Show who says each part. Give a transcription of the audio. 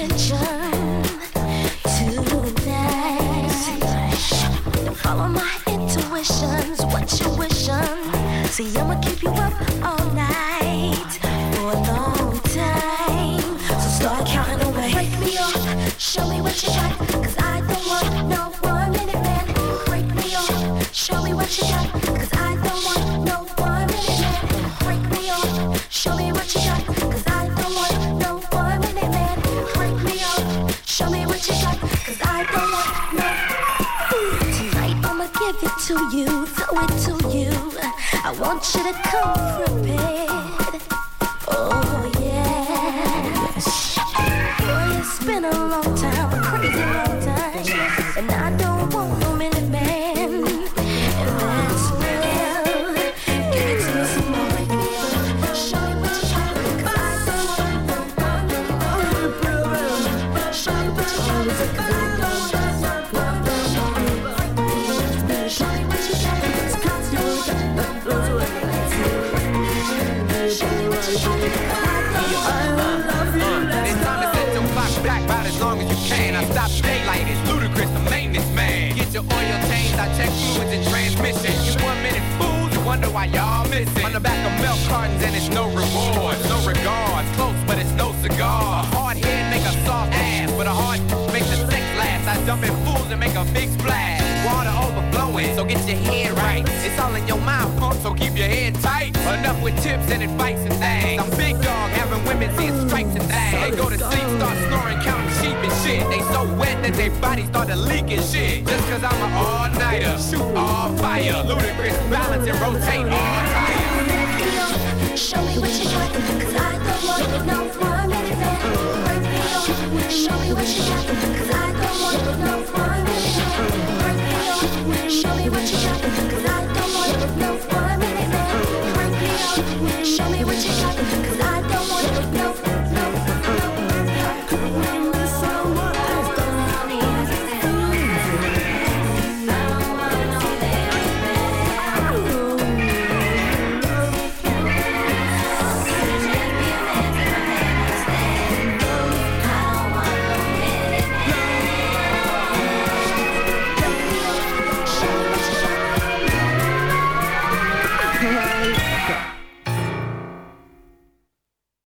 Speaker 1: attention tonight. Follow my intuitions, what you wishin'. See, I'ma keep you up all night for a long time. So start counting away. Break me off, show me what you got, 'cause I don't want no 1 minute man. Break me off, show me what you got, 'cause I don't want no 1 minute man. Break me off, show me what you got, 'cause I don't want no 1 minute man. Break me off, show me what you got, 'cause I don't want no. Tonight I'ma give it to you, throw it to you. I want you to come prepared. Oh yeah. Boy, it's been a long time, a crazy long time, and I don't want no minute man. And that's real. Give it to me some more. Show me what you got, 'cause I don't want no 1 minute man. Show me what you got, 'cause I don't want no 1 minute man. Show me what you got, 'cause I don't want no 1 minute man. Show me what you got, 'cause I don't love you.
Speaker 2: It's time to set your clock back about as long as you can. I stop daylight, it's ludicrous, the maintenance man. Get your oil changed, I check fluids and transmission. You 1 minute fools, you wonder why y'all missing. On the back of milk cartons and it's no rewards, no regards. Close, but it's no cigar. A hard head make a soft ass, but a hard make the sex last. I jump in fools and make a big splash. Water overflowing, so get your head right. It's all in your mouth, punk, so keep your head tight. Enough with tips and advice and things. I'm big dog, having women seeing stripes and things. They go to sleep, start snoring, counting sheep and shit. They so wet that their bodies started leaking shit. Just 'cause I'm an all-nighter, shoot all fire. Ludicrous balance and rotate all tires.
Speaker 1: Show me what you got, 'cause I don't want no 1 minute man. Break me off, show me what you got.